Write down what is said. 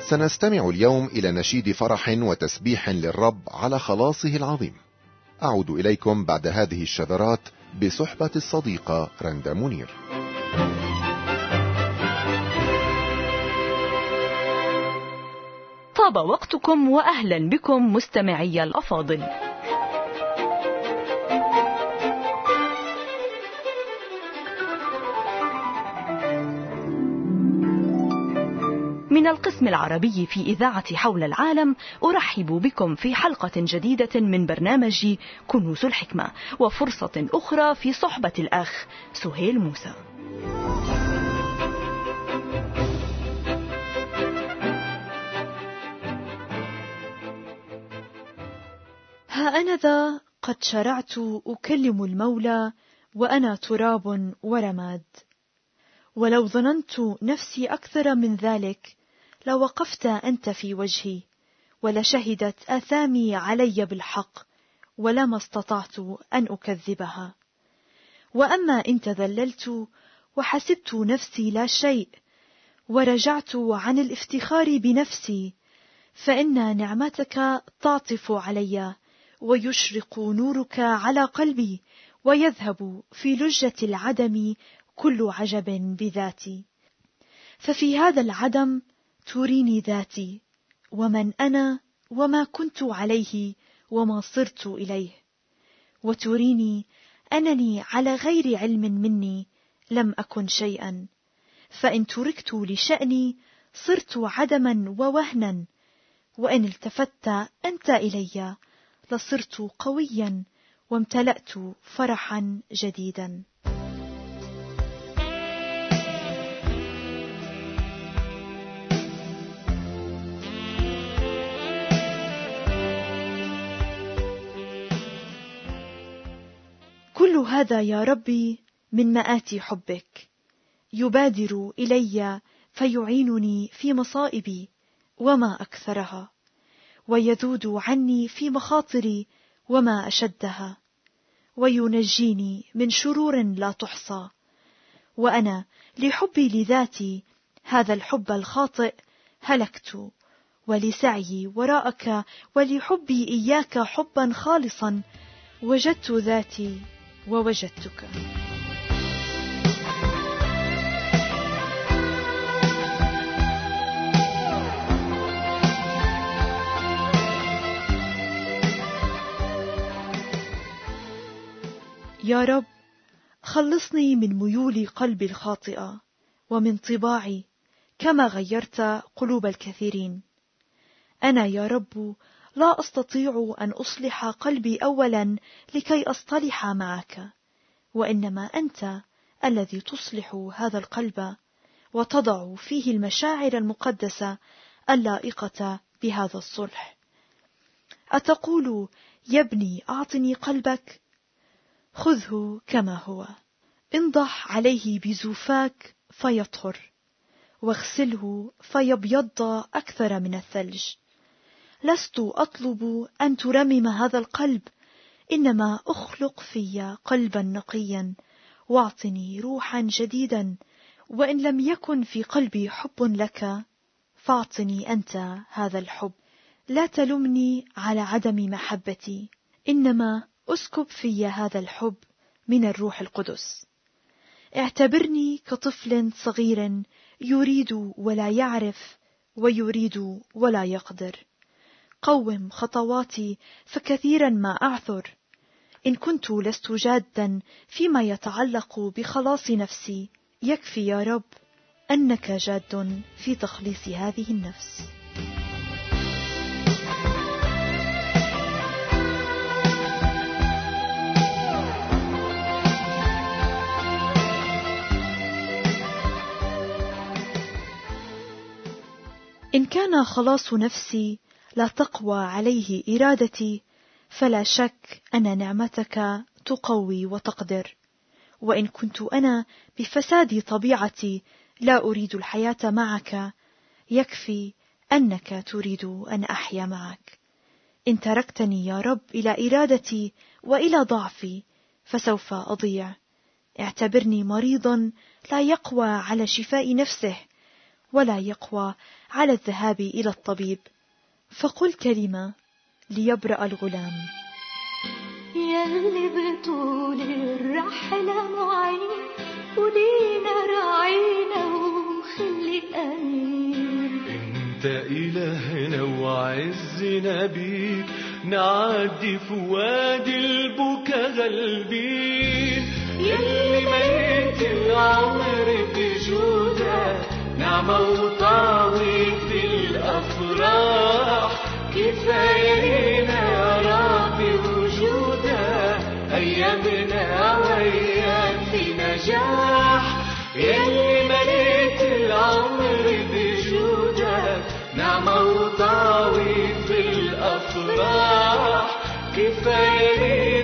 سنستمع اليوم إلى نشيد فرح وتسبيح للرب على خلاصه العظيم. أعود إليكم بعد هذه الشذرات بصحبة الصديقة رندا منير. طاب وقتكم وأهلا بكم مستمعي الأفاضل. من القسم العربي في إذاعة حول العالم أرحب بكم في حلقة جديدة من برنامج كنوز الحكمة، وفرصة أخرى في صحبة الأخ سهيل موسى. ها أنا ذا قد شرعت أكلم المولى وأنا تراب ورماد، ولو ظننت نفسي أكثر من ذلك لوقفت أنت في وجهي، ولشهدت آثامي علي بالحق، ولما استطعت أن أكذبها. وأما إن تذللت وحسبت نفسي لا شيء، ورجعت عن الافتخار بنفسي، فإن نعمتك تعطف علي، ويشرق نورك على قلبي، ويذهب في لجة العدم كل عجب بذاتي. ففي هذا العدم تريني ذاتي، ومن أنا وما كنت عليه وما صرت إليه، وتريني أنني على غير علم مني لم أكن شيئا، فإن تركت لشأني صرت عدما ووهنا، وإن التفت أنت إلي لصرت قويا وامتلأت فرحا جديدا. كل هذا يا ربي من مآتي حبك، يبادر إلي فيعينني في مصائبي وما أكثرها، ويذود عني في مخاطري وما أشدها، وينجيني من شرور لا تحصى. وأنا لحبي لذاتي هذا الحب الخاطئ هلكت، ولسعيي وراءك ولحبي إياك حبا خالصا وجدت ذاتي ووجدتك. يا رب، خلصني من ميول قلبي الخاطئة ومن طباعي، كما غيرت قلوب الكثيرين. أنا يا رب لا أستطيع أن أصلح قلبي أولا لكي أصطلح معك، وإنما أنت الذي تصلح هذا القلب وتضع فيه المشاعر المقدسة اللائقة بهذا الصلح. أتقول يا ابني أعطني قلبك؟ خذه كما هو، انضح عليه بزوفاك فيطهر، واغسله فيبيض أكثر من الثلج. لست أطلب أن ترمم هذا القلب، إنما أخلق في قلبا نقيا، واعطني روحا جديدا. وإن لم يكن في قلبي حب لك فاعطني أنت هذا الحب. لا تلمني على عدم محبتي، إنما أسكب في هذا الحب من الروح القدس. اعتبرني كطفل صغير يريد ولا يعرف، ويريد ولا يقدر. قوم خطواتي فكثيرا ما أعثر. إن كنت لست جادا فيما يتعلق بخلاص نفسي، يكفي يا رب أنك جاد في تخليص هذه النفس. إن كان خلاص نفسي لا تقوى عليه إرادتي، فلا شك أن نعمتك تقوي وتقدر. وإن كنت أنا بفساد طبيعتي لا أريد الحياة معك، يكفي أنك تريد أن أحيا معك. إن تركتني يا رب إلى إرادتي وإلى ضعفي فسوف أضيع. اعتبرني مريضا لا يقوى على شفاء نفسه، ولا يقوى على الذهاب إلى الطبيب، فقل كلمة ليبرأ الغلام. يلي بطول الرحلة معين ولينا راعينا وخلي أمين، انت إلهنا وعزنا بيك، نعدي في وادي البكا غلبين. يلي ميت العمر بجودك، نعمة وطاوي في الأفراح، كفاينا يا ربي وجودك، أيامنا وياك في نجاح. يلي مليت العمر بجودك، نعمة وطاوي في الأفراح، كفاية